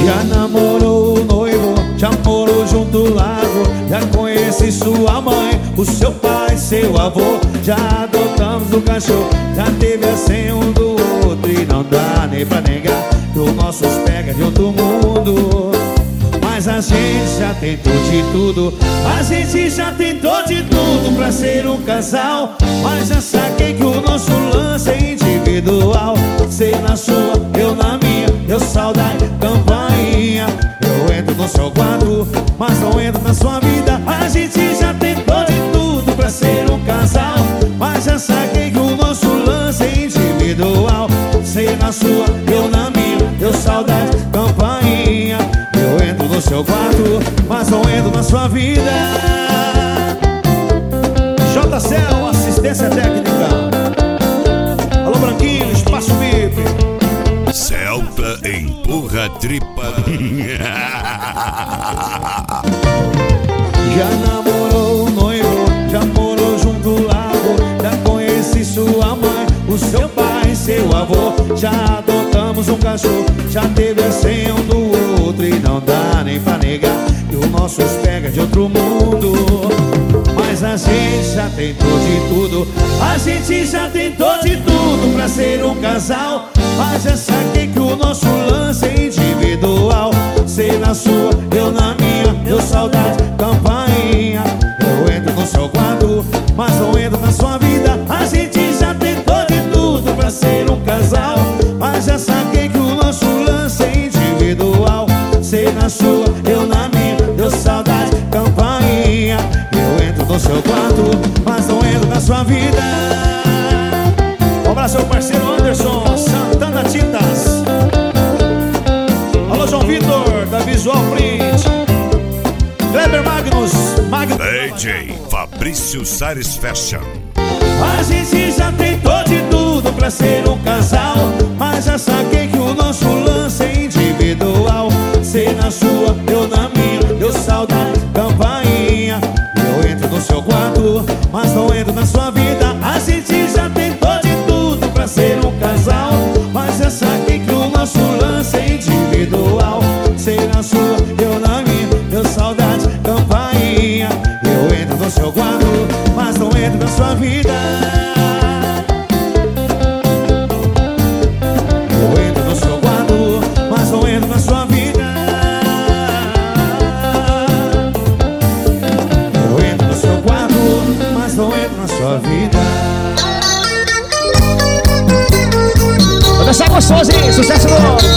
Já namorou o noivo, já morou junto ao lago. Já conheci sua mãe, o seu pai, seu avô. Já adotamos um cachorro, já teve a senha um do outro. E não dá nem pra negar que o nossos pega de outro mundo. Mas a gente já tentou de tudo, a gente já tentou de tudo pra ser um casal. Mas já saquei que o nosso lance é individual. Você na sua, eu na minha, eu saudade, campainha. Eu entro no seu quarto, mas não entro na sua vida. A gente já tentou de tudo pra ser um casal. Mas já saquei que o nosso lance é individual. Você na sua, eu na minha, eu saudade, campainha. Eu entro no seu quarto, mas não entro na sua vida. JCL, assistência técnica. Alô, Branquinho, espaço VIP. Celta empurra tripa. Já namorou o noivo, já morou junto ao lago. Já conheci sua mãe, o seu pai, seu avô. Já adotamos um cachorro, já teve a senha um do outro. E não dá nem pra negar que o nosso pega de outro mundo. Mas a gente já tentou de tudo, a gente já tentou de tudo pra ser um casal. Mas já saquei que o nosso lance é individual. Você na sua, eu na minha, eu saudade, campainha. Eu entro no seu quarto, mas não entro na sua vida. A gente já tentou de tudo pra ser um casal. Mas já saquei que o nosso lance é individual. Você na sua, eu na minha, eu saudade, campainha. Eu entro no seu quarto, mas não entro na sua vida. Um abraço ao parceiro Anderson Santana Tintas. Alô, João Vitor, da Visual Print. Kleber Magnus DJ Fabrício Sares Fashion. A gente já tentou de tudo pra ser um casal. Mas já saquei que o nosso lance é individual. Você na sua, eu na minha, eu saudade, campainha. Eu entro no seu quarto, mas não entro na sua vida. A gente já tentou de tudo pra ser um casal. Mas já saquei que o nosso lance é individual. Você na sua, eu na minha, eu saudade, campainha. Eu entro no seu quarto, mas não entro na sua vida. Eu entro no seu quarto, mas não entro na sua vida. Eu entro no seu quarto, mas não entro na sua vida. Vou dançar gostoso, hein? Sucesso novo.